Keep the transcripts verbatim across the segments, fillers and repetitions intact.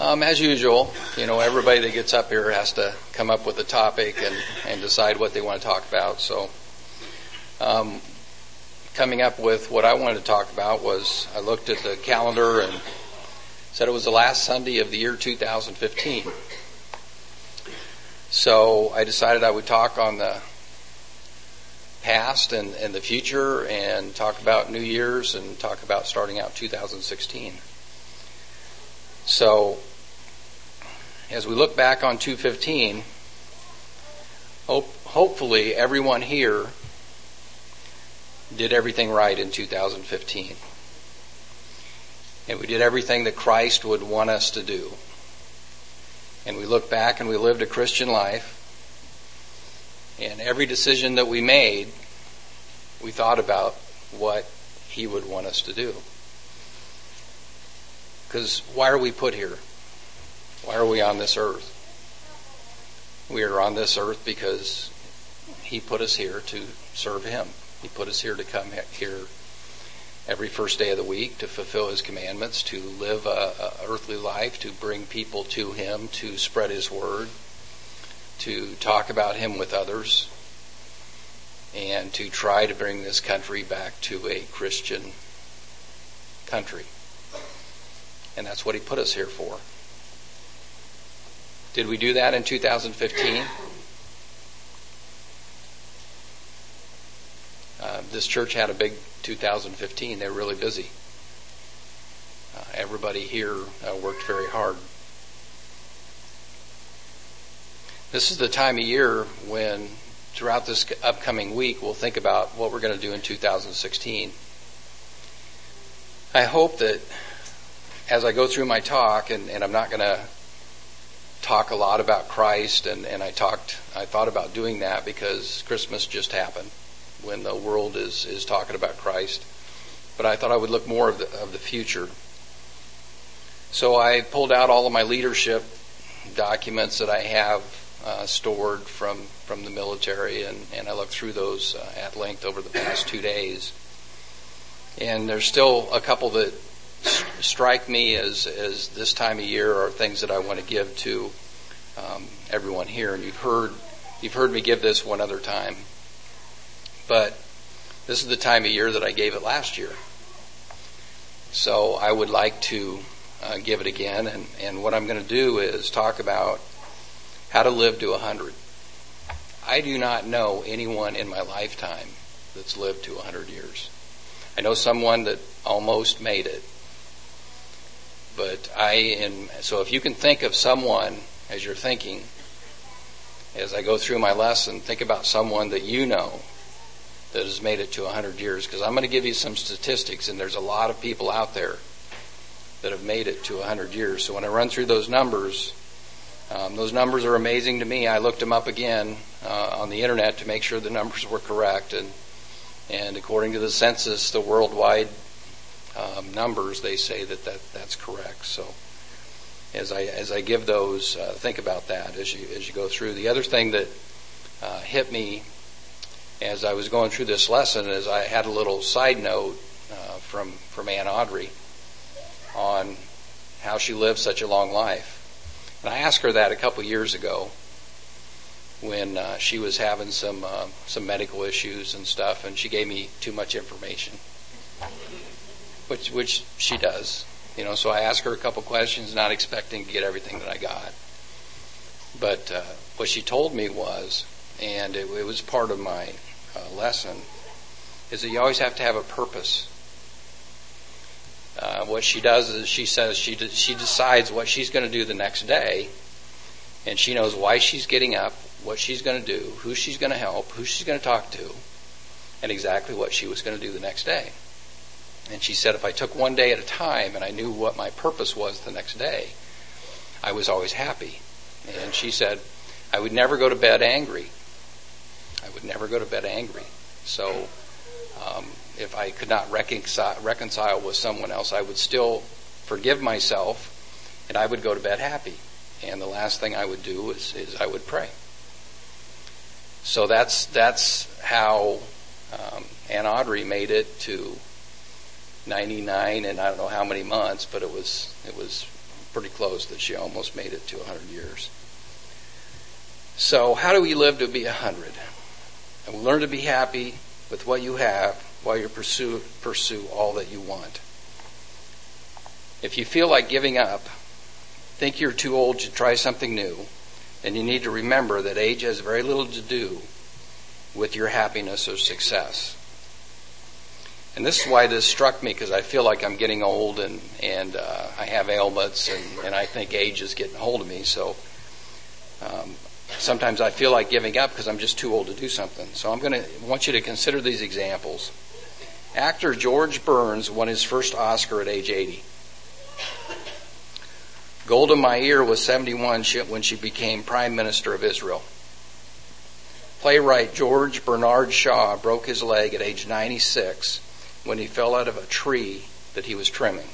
Um, as usual, you know, everybody that gets up here has to come up with a topic and, and decide what they want to talk about. So, um, coming up with what I wanted to talk about was I looked at the calendar and said it was the last Sunday of the year two thousand fifteen. So I decided I would talk on the past and, and the future and talk about New Year's and talk about starting out two thousand sixteen. So, as we look back on two fifteen, hope, hopefully everyone here did everything right in two thousand fifteen. And we did everything that Christ would want us to do. And we look back and we lived a Christian life. And every decision that we made, we thought about what He would want us to do. Because why are we put here? Why are we on this earth? We are on this earth because He put us here to serve Him. He put us here to come here every first day of the week to fulfill His commandments, to live a, a earthly life, to bring people to Him, to spread His word, to talk about Him with others, and to try to bring this country back to a Christian country. And that's what He put us here for. Did we do that in two thousand fifteen? Uh, this church had a big two thousand fifteen. They were really busy. Uh, everybody here uh, worked very hard. This is the time of year when, throughout this upcoming week, we'll think about what we're going to do in two thousand sixteen. I hope that as I go through my talk, and, and I'm not going to talk a lot about Christ, and, and I talked, I thought about doing that because Christmas just happened, when the world is, is talking about Christ. But I thought I would look more of the, of the future. So I pulled out all of my leadership documents that I have uh, stored from, from the military, and, and I looked through those uh, at length over the past two days. And there's still a couple that strike me as, as this time of year are things that I want to give to um, everyone here. And you've heard, you've heard me give this one other time. But this is the time of year that I gave it last year. So I would like to uh, give it again. And, and what I'm going to do is talk about how to live to one hundred. I do not know anyone in my lifetime that's lived to one hundred years. I know someone that almost made it. But I am, so if you can think of someone as you're thinking, as I go through my lesson, think about someone that you know that has made it to one hundred years, because I'm going to give you some statistics, and there's a lot of people out there that have made it to one hundred years. So when I run through those numbers, um, those numbers are amazing to me. I looked them up again uh, on the internet to make sure the numbers were correct, and and according to the census, the worldwide um, numbers, they say that, that that's correct. So as I as I give those, uh, think about that as you as you go through. The other thing that uh, hit me as I was going through this lesson is I had a little side note uh, from, from Aunt Audrey on how she lived such a long life. And I asked her that a couple years ago when uh, she was having some uh, some medical issues and stuff, and she gave me too much information, which which she does. You know, so I asked her a couple questions, not expecting to get everything that I got. But uh, what she told me was, and it, it was part of my uh, lesson, is that you always have to have a purpose. Uh, what she does is she says she de- she decides what she's going to do the next day, and she knows why she's getting up, what she's going to do, who she's going to help, who she's going to talk to, and exactly what she was going to do the next day. And she said if I took one day at a time and I knew what my purpose was the next day, I was always happy. And she said I would never go to bed angry. I would never go to bed angry. So um, if I could not reconcile, reconcile with someone else, I would still forgive myself, and I would go to bed happy. And the last thing I would do is, is I would pray. So that's that's how um, Aunt Audrey made it to ninety-nine and I don't know how many months, but it was it was pretty close that she almost made it to one hundred years. So how do we live to be one hundred? And we learn to be happy with what you have while you pursue, pursue all that you want. If you feel like giving up, think you're too old to try something new, and you need to remember that age has very little to do with your happiness or success. And this is why this struck me, because I feel like I'm getting old and, and uh, I have ailments, and, and I think age is getting a hold of me. So um, sometimes I feel like giving up because I'm just too old to do something. So I'm going to want you to consider these examples. Actor George Burns won his first Oscar at age eighty. Golda Meir was seventy-one when she became Prime Minister of Israel. Playwright George Bernard Shaw broke his leg at age ninety-six when he fell out of a tree that he was trimming.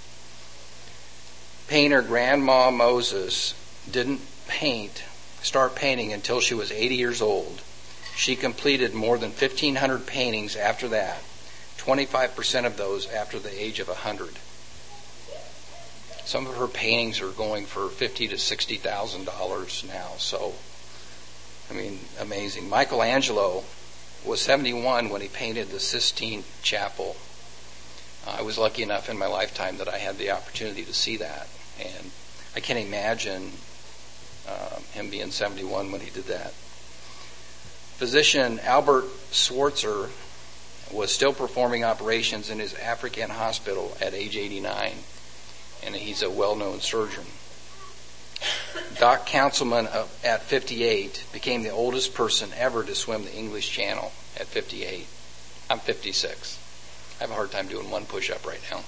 Painter Grandma Moses didn't paint, start painting until she was eighty years old. She completed more than fifteen hundred paintings after that, twenty-five percent of those after the age of one hundred. Some of her paintings are going for fifty thousand to sixty thousand dollars now. So, I mean, amazing. Michelangelo was seventy-one when he painted the Sistine Chapel. Uh, I was lucky enough in my lifetime that I had the opportunity to see that. And I can't imagine uh, him being seventy-one when he did that. Physician Albert Schweitzer was still performing operations in his African hospital at age eighty-nine. And he's a well-known surgeon. Doc Councilman at fifty-eight became the oldest person ever to swim the English Channel at fifty-eight. I'm fifty-six. I have a hard time doing one push-up right now.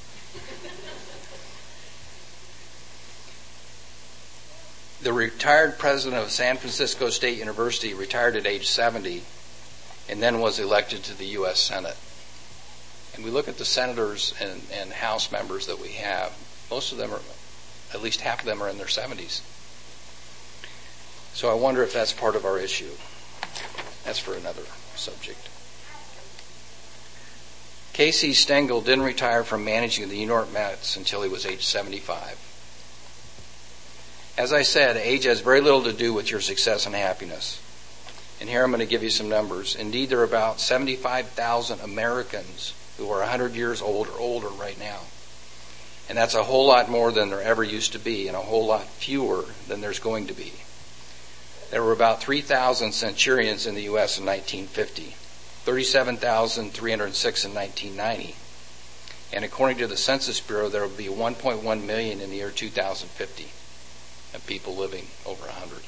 The retired president of San Francisco State University retired at age seventy and then was elected to the U S Senate. And we look at the senators and, and House members that we have. Most of them are, at least half of them are in their seventies. So I wonder if that's part of our issue. That's for another subject. Casey Stengel didn't retire from managing the New York Mets until he was age seventy-five. As I said, age has very little to do with your success and happiness. And here I'm going to give you some numbers. Indeed, there are about seventy-five thousand Americans who are one hundred years old or older right now. And that's a whole lot more than there ever used to be, and a whole lot fewer than there's going to be. There were about three thousand centurions in the U S in nineteen fifty, thirty-seven thousand three hundred six in nineteen ninety. And according to the Census Bureau, there will be one point one million in the year two thousand fifty of people living over one hundred.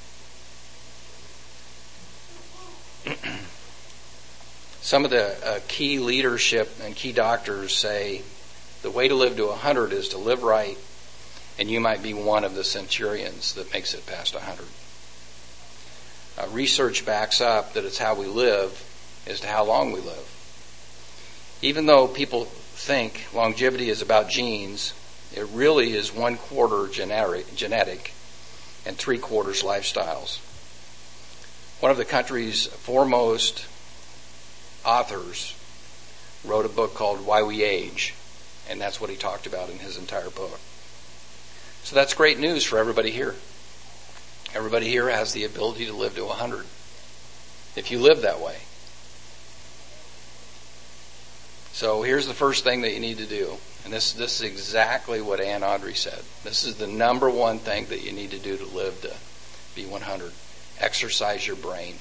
Some of the uh, key leadership and key doctors say the way to live to one hundred is to live right, and you might be one of the centurions that makes it past one hundred. Uh, research backs up that it's how we live as to how long we live. Even though people think longevity is about genes, it really is one quarter genetic, genetic and three quarters lifestyles. One of the country's foremost authors wrote a book called Why We Age, and that's what he talked about in his entire book. So that's great news for everybody here. Everybody here has the ability to live to one hundred if you live that way. So here's the first thing that you need to do. And this, this is exactly what Ann Audrey said. This is the number one thing that you need to do to live to be one hundred. Exercise your brain.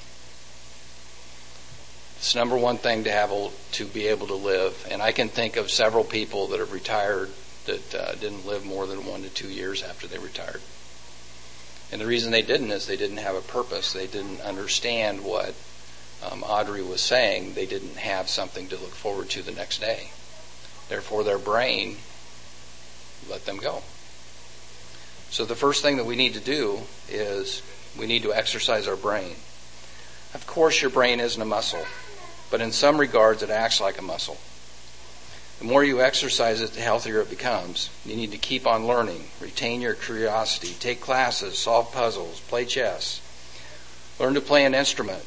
It's number one thing to have to be able to live. And I can think of several people that have retired that uh, didn't live more than one to two years after they retired. And the reason they didn't is they didn't have a purpose. They didn't understand what um, Audrey was saying. They didn't have something to look forward to the next day. Therefore, their brain let them go. So the first thing that we need to do is we need to exercise our brain. Of course, your brain isn't a muscle, but in some regards, it acts like a muscle. The more you exercise it, the healthier it becomes. You need to keep on learning, retain your curiosity, take classes, solve puzzles, play chess, learn to play an instrument.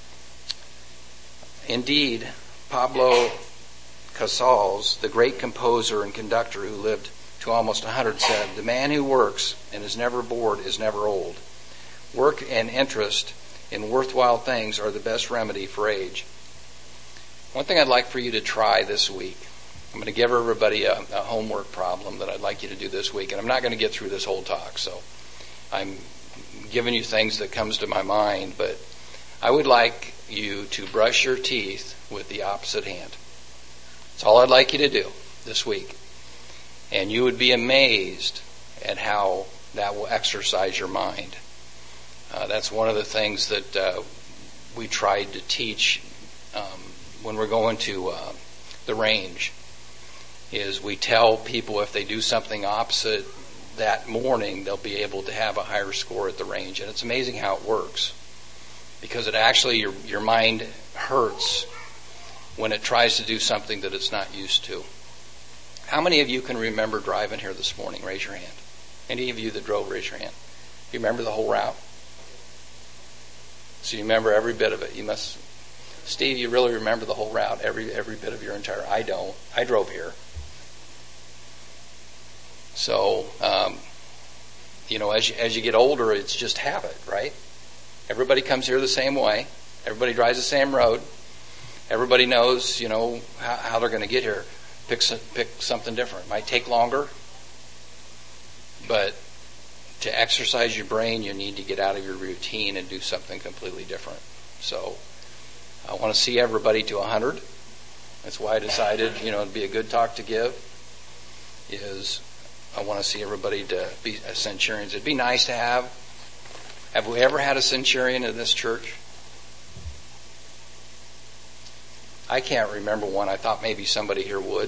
Indeed, Pablo Casals, the great composer and conductor who lived to almost one hundred, said, "The man who works and is never bored is never old. Work and interest in worthwhile things are the best remedy for age." One thing I'd like for you to try this week, I'm going to give everybody a, a homework problem that I'd like you to do this week, and I'm not going to get through this whole talk, so I'm giving you things that comes to my mind, but I would like you to brush your teeth with the opposite hand. That's all I'd like you to do this week. And you would be amazed at how that will exercise your mind. Uh, that's one of the things that uh, we tried to teach um, when we're going to uh, the range, is we tell people if they do something opposite that morning, they'll be able to have a higher score at the range. And it's amazing how it works, because it actually, your, your mind hurts when it tries to do something that it's not used to. How many of you can remember driving here this morning? Raise your hand. Any of you that drove, raise your hand. You remember the whole route? So you remember every bit of it. You must, Steve, you really remember the whole route, every every bit of your entire. I don't. I drove here. So, um, you know, as you, as you get older, it's just habit, right? Everybody comes here the same way. Everybody drives the same road. Everybody knows, you know, how, how they're going to get here. Pick some, pick something different. It might take longer, but to exercise your brain, you need to get out of your routine and do something completely different. So I want to see everybody to one hundred. That's why I decided, you know, it'd be a good talk to give, is I want to see everybody to be centurions. It'd be nice to have. Have we ever had a centurion in this church? I can't remember one. I thought maybe somebody here would.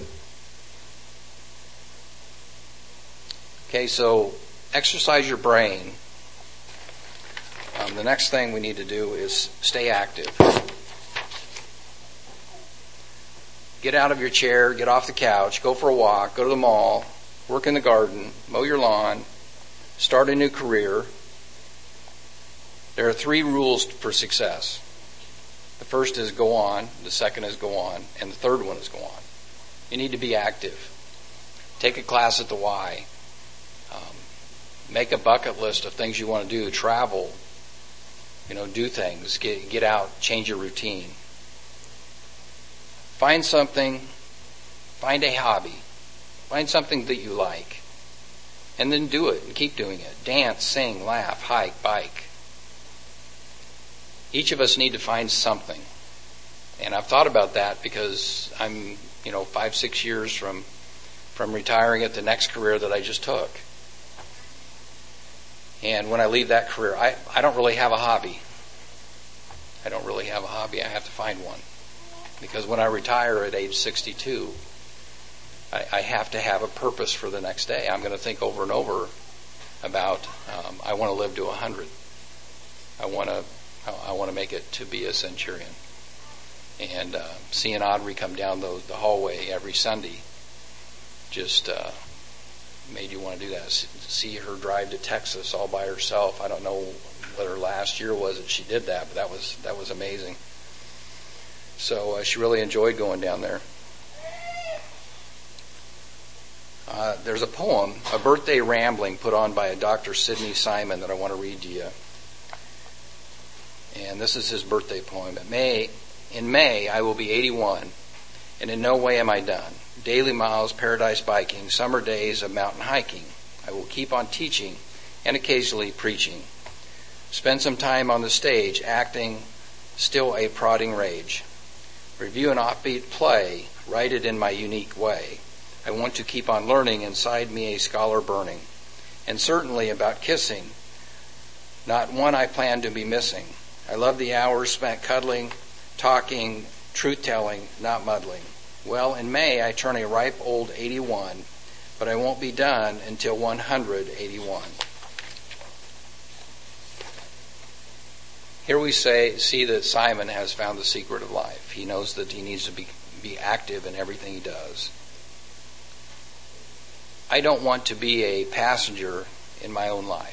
Okay, so exercise your brain. Um, the next thing we need to do is stay active. Get out of your chair, get off the couch, go for a walk, go to the mall, work in the garden, mow your lawn, start a new career. There are three rules for success. The first is go on, the second is go on, and the third one is go on. You need to be active. Take a class at the Y. Um, make a bucket list of things you want to do. Travel. You know, do things. Get, get out. Change your routine. Find something. Find a hobby. Find something that you like. And then do it and keep doing it. Dance, sing, laugh, hike, bike. Each of us need to find something. And I've thought about that because I'm, you know, five, six years from from retiring at the next career that I just took. And when I leave that career, I, I don't really have a hobby. I don't really have a hobby. I have to find one. Because when I retire at age sixty-two, I, I have to have a purpose for the next day. I'm going to think over and over about, um, I want to live to one hundred. I want to I want to make it to be a centurion. And uh, seeing Audrey come down the, the hallway every Sunday just uh, made you want to do that. See her drive to Texas all by herself. I don't know what her last year was that she did that, but that was that was amazing. So uh, she really enjoyed going down there. Uh, there's a poem, A Birthday Rambling, put on by a Doctor Sidney Simon that I want to read to you. And this is his birthday poem. In May, in May, I will be eighty-one, and in no way am I done. Daily miles, paradise biking, summer days of mountain hiking. I will keep on teaching and occasionally preaching. Spend some time on the stage, acting, still a prodding rage. Review an offbeat play, write it in my unique way. I want to keep on learning, inside me a scholar burning. And certainly about kissing, not one I plan to be missing. I love the hours spent cuddling, talking, truth-telling, not muddling. Well, in May, I turn a ripe old eighty-one, but I won't be done until one hundred eighty-one. Here we say, see that Simon has found the secret of life. He knows that he needs to be, be active in everything he does. I don't want to be a passenger in my own life.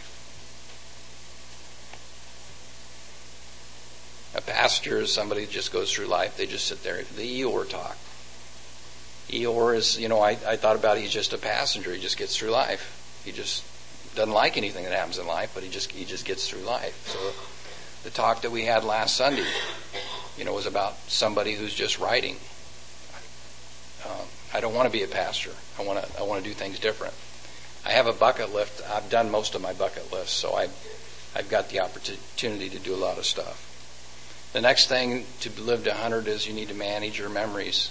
A passenger is somebody who just goes through life. They just sit there. The Eeyore talk. Eeyore is, you know, I, I thought about it, he's just a passenger. He just gets through life. He just doesn't like anything that happens in life, but he just he just gets through life. So the talk that we had last Sunday, you know, was about somebody who's just writing. Um, I don't want to be a pastor. I want to I want to do things different. I have a bucket list. I've done most of my bucket list, so I I've got the opportunity to do a lot of stuff. The next thing to live to one hundred is you need to manage your memories.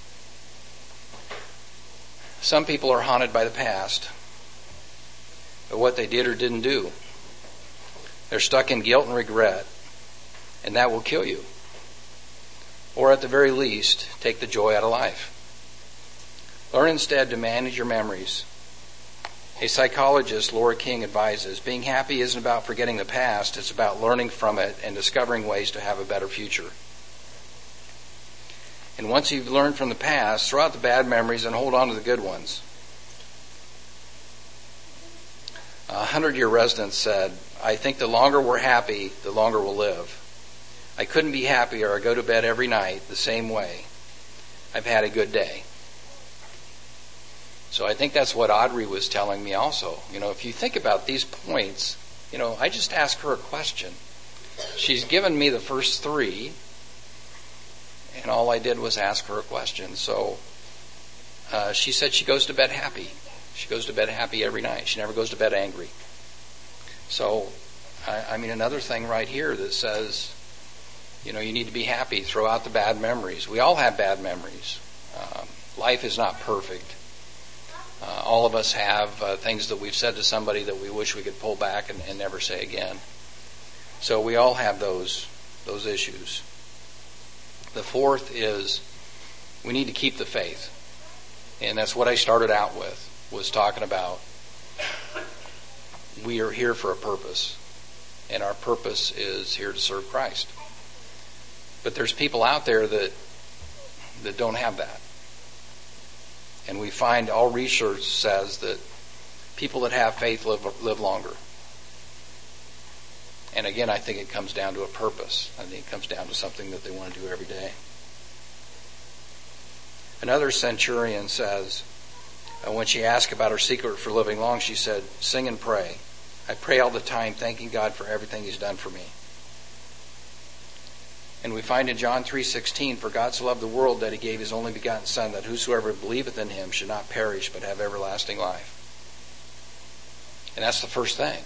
Some people are haunted by the past, but what they did or didn't do. They're stuck in guilt and regret, and that will kill you. Or at the very least, take the joy out of life. Learn instead to manage your memories. A psychologist, Laura King, advises, being happy isn't about forgetting the past, it's about learning from it and discovering ways to have a better future. And once you've learned from the past, throw out the bad memories and hold on to the good ones. A hundred-year resident said, I think the longer we're happy, the longer we'll live. I couldn't be happier. I go to bed every night the same way. I've had a good day. So I think that's what Audrey was telling me also. You know, if you think about these points, you know, I just asked her a question. She's given me the first three, and all I did was ask her a question. So uh, she said she goes to bed happy. She goes to bed happy every night. She never goes to bed angry. So, I, I mean, another thing right here that says, you know, you need to be happy. Throw out the bad memories. We all have bad memories. Um, life is not perfect. Uh, all of us have uh, things that we've said to somebody that we wish we could pull back and, and never say again. So we all have those those issues. The fourth is we need to keep the faith. And that's what I started out with, was talking about we are here for a purpose. And our purpose is here to serve Christ. But there's people out there that that don't have that. And we find all research says that people that have faith live, live longer. And again, I think it comes down to a purpose. I think it comes down to something that they want to do every day. Another centurion says, uh, when she asked about her secret for living long, she said, sing and pray. I pray all the time, thanking God for everything He's done for me. And we find in John three sixteen, for God so loved the world that He gave His only begotten Son, that whosoever believeth in Him should not perish, but have everlasting life. And that's the first thing,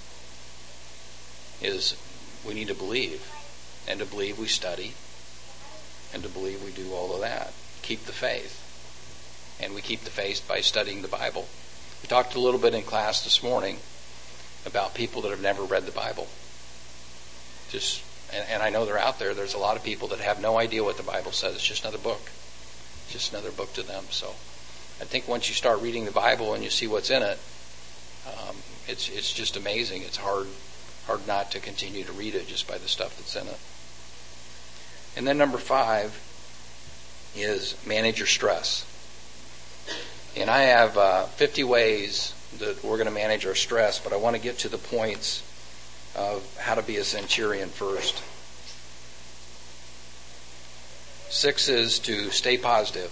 is we need to believe. And to believe we study. And to believe we do all of that. Keep the faith. And we keep the faith by studying the Bible. We talked a little bit in class this morning about people that have never read the Bible. Just And, and I know they're out there. There's a lot of people that have no idea what the Bible says. It's just another book. It's just another book to them. So I think once you start reading the Bible and you see what's in it, um, it's it's just amazing. It's hard hard not to continue to read it just by the stuff that's in it. And then number five is manage your stress. And I have uh, fifty ways that we're going to manage our stress, but I want to get to the points of how to be a centurion first. Six is to stay positive.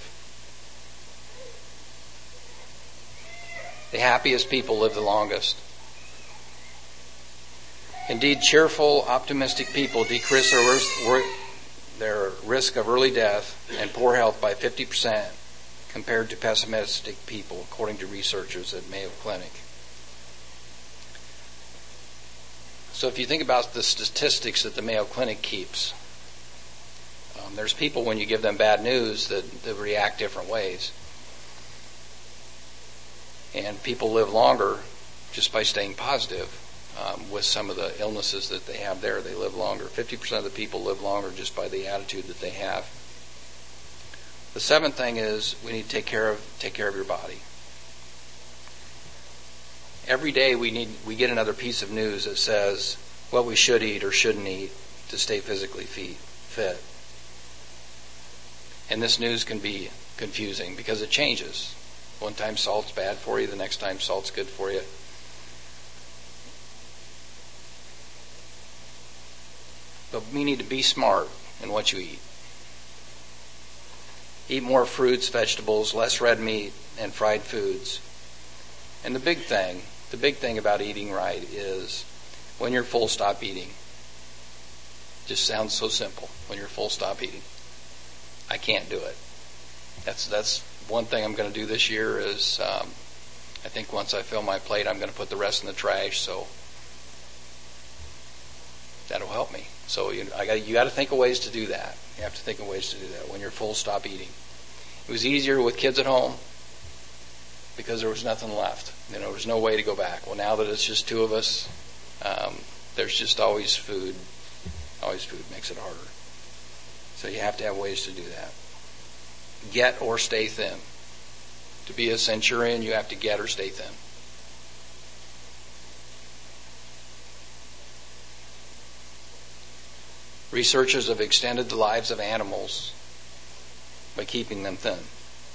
The happiest people live the longest. Indeed, cheerful, optimistic people decrease their risk, their risk of early death and poor health by fifty percent compared to pessimistic people, according to researchers at Mayo Clinic. So if you think about the statistics that the Mayo Clinic keeps, um, there's people when you give them bad news that, that react different ways. And people live longer just by staying positive um, with some of the illnesses that they have there. They live longer. fifty percent of the people live longer just by the attitude that they have. The seventh thing is we need to take care of take care of your body. Every day we need we get another piece of news that says what we should eat or shouldn't eat to stay physically fit. And this news can be confusing because it changes. One time salt's bad for you, the next time salt's good for you. But we need to be smart in what you eat. Eat more fruits, vegetables, less red meat, and fried foods. And the big thing, the big thing about eating right is when you're full, stop eating. Just sounds so simple. When you're full, stop eating. I can't do it. That's that's one thing I'm going to do this year is um, I think once I fill my plate, I'm going to put the rest in the trash. So that'll help me. So you, I got you got to think of ways to do that. You have to think of ways to do that. When you're full, stop eating. It was easier with kids at home because there was nothing left. You know, there was no way to go back. Well, now that it's just two of us, um, there's just always food. Always food makes it harder. So you have to have ways to do that. Get or stay thin. To be a centurion, you have to get or stay thin. Researchers have extended the lives of animals by keeping them thin.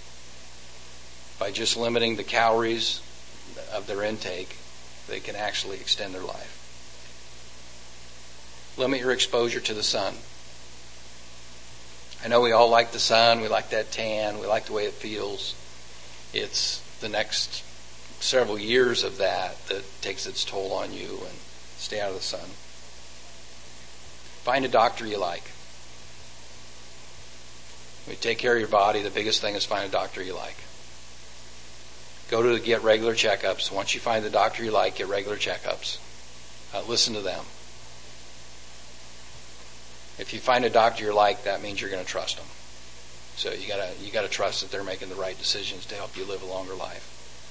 By just limiting the calories of their intake, they can actually extend their life. Limit your exposure to the sun. I know we all like the sun. We like that tan. We like the way it feels. It's the next several years of that that takes its toll on you, and stay out of the sun. Find a doctor you like. When you take care of your body, the biggest thing is find a doctor you like. Go to get regular checkups. Once you find the doctor you like, get regular checkups. Uh, listen to them. If you find a doctor you like, that means you're going to trust them. So you gotta you gotta trust that they're making the right decisions to help you live a longer life.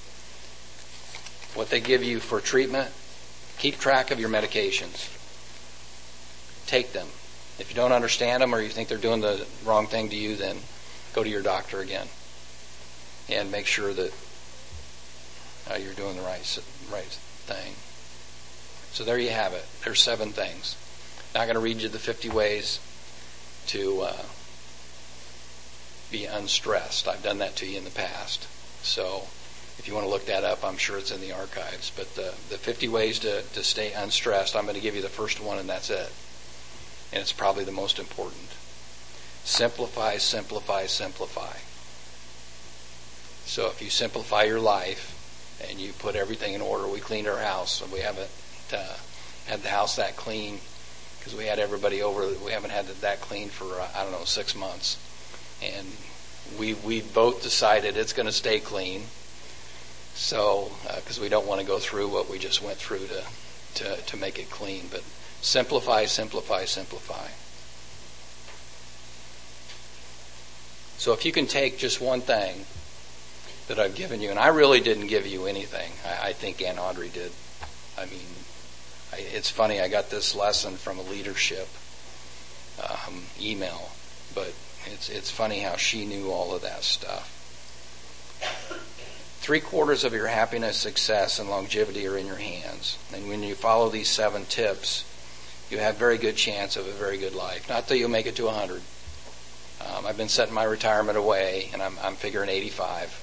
What they give you for treatment, keep track of your medications. Take them. If you don't understand them or you think they're doing the wrong thing to you, then go to your doctor again and make sure that uh, you're doing the right right thing. So there you have it. There's seven things. Not going to read you the fifty ways to uh, be unstressed. I've done that to you in the past. So if you want to look that up, I'm sure it's in the archives. But the, the fifty ways to, to stay unstressed, I'm going to give you the first one, and that's it. And it's probably the most important. Simplify, simplify, simplify. So if you simplify your life and you put everything in order, we cleaned our house. So we haven't uh, had the house that clean because we had everybody over. We haven't had it that clean for, uh, I don't know, six months. And we we both decided it's going to stay clean. So, because uh, we don't want to go through what we just went through to, to, to make it clean. But simplify, simplify, simplify. So if you can take just one thing that I've given you, and I really didn't give you anything. I, I think Aunt Audrey did. I mean, I, it's funny, I got this lesson from a leadership um, email, but it's it's funny how she knew all of that stuff. Three quarters of your happiness, success, and longevity are in your hands. And when you follow these seven tips, you have a very good chance of a very good life. Not that you'll make it to one hundred. Um, I've been setting my retirement away, and I'm, I'm figuring eighty-five.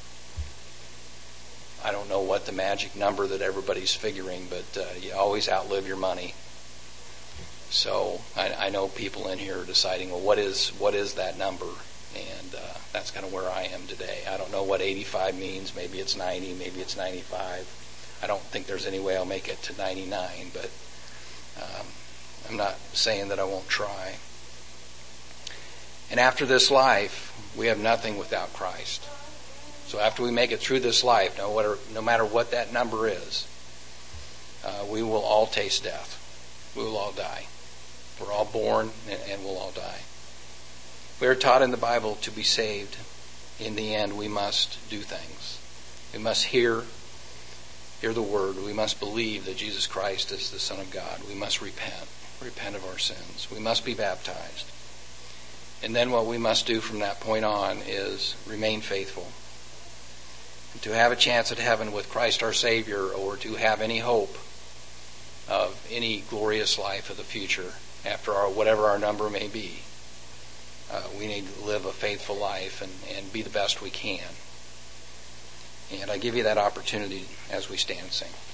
I don't know what the magic number that everybody's figuring, but uh, you always outlive your money. So I, I know people in here are deciding, well, what is what is that number? And uh, that's kind of where I am today. I don't know what eighty-five means. Maybe it's ninety. Maybe it's ninety-five. I don't think there's any way I'll make it to ninety-nine, but um, I'm not saying that I won't try. And after this life, we have nothing without Christ. So after we make it through this life, no matter, no matter what that number is, uh, we will all taste death. We will all die. We're all born and, and we'll all die. We are taught in the Bible to be saved. In the end, we must do things. We must hear, hear the word. We must believe that Jesus Christ is the Son of God. We must repent, repent of our sins. We must be baptized. And then what we must do from that point on is remain faithful. And to have a chance at heaven with Christ our Savior, or to have any hope of any glorious life of the future after our whatever our number may be, uh, we need to live a faithful life and, and be the best we can. And I give you that opportunity as we stand and sing.